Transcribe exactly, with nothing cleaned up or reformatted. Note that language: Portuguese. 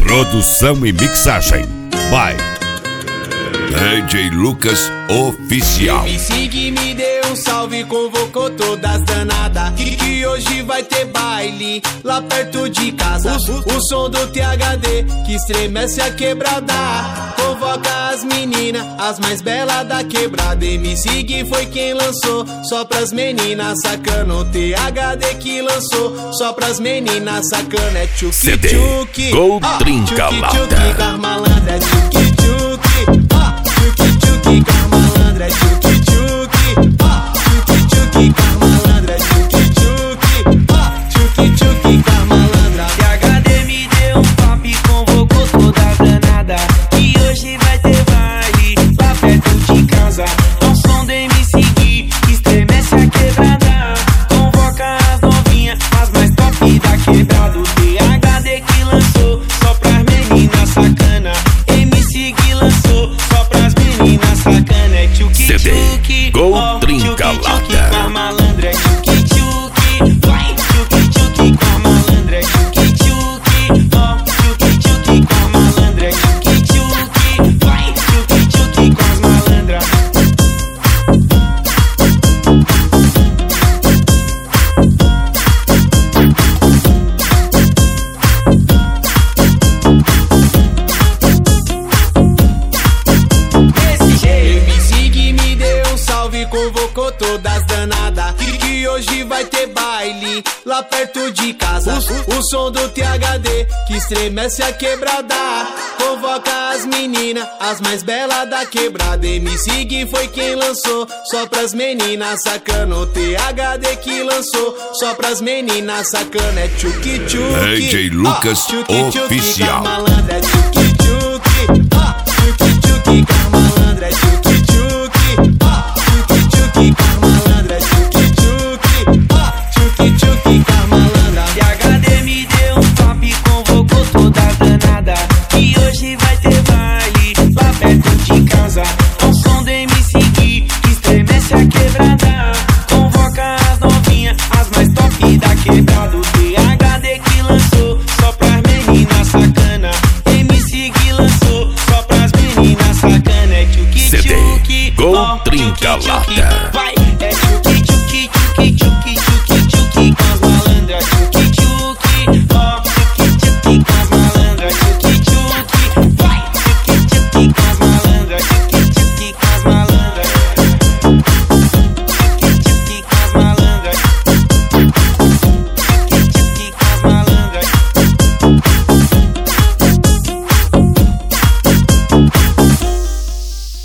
Produção e mixagem by D J Lucas Oficial. M C Gui me deu um salve, convocou todas danadas, que, que hoje vai ter baile lá perto de casa. O, o som do T H D que estremece a quebrada, convoca as meninas, as mais belas da quebrada. M C Gui foi quem lançou, só pras meninas sacana. O T H D que lançou, só pras meninas sacana. É tchuki C D tchuki, Gol ah, Trinca tchuki Lata. tchuki com as malandras, é tchuki tchuki, ah, tchuki tchuki com as malandras, é tchuki tchuki, ah, tchuki tchuki com as malandras, é tchuki tchuki, ah, tchuki tchuki com as malandras. T H D me deu um papo e convocou toda a danada, e hoje vai ter baile lá perto de casa. Ao som do M C Gui que estremece a quebrada, convoca as novinhas, as mais top da quebrada. O T H D que lançou, só pras meninas sacana. M C Gui lançou, só pras meninas sacana. É tchuki C D tchuki, Gol ó, Trinca tchuki tchuki Lata. com a malandra, é tchuki tchuki, vai, tchuki tchuki com a malandra, é tchuki tchuki, ó, tchuki tchuki com a malandra, é tchuki tchuki, vai, tchuki tchuki com as malandras. Desse jeito. M C Gui me deu um salve, convocou todas danadas, que, que hoje vai ter baile lá perto de casa. O, o som do T H D que estremece a quebrada, convoca as meninas, as mais belas da quebrada. M C Gui foi quem lançou, só pras meninas sacana. O T H D que lançou, só pras meninas sacana. É tchuki tchuki, D J Lucas ah, tchuki tchuki Oficial. com a malandra, é tchuki tchuki, ah, tchuki tchuki com a malandra, é tchuki tchuki, ah, tchuki tchuki com a malandra, é tchuki tchuki, ah, tchuki tchuki com a malandra. T H D me deu um papo e convocou toda a danada, e hoje vai ter baile lá perto de casa. Ao som do M C Gui que estremece a quebrada, convoca as novinhas, as mais top da quebrada. O T H D que lançou, só pras meninas sacana. M C Gui lançou, só pras meninas sacana. É tchuki C D tchuki, Gol ó, Trinca tchuki tchuki, Lata. vai, é tchuki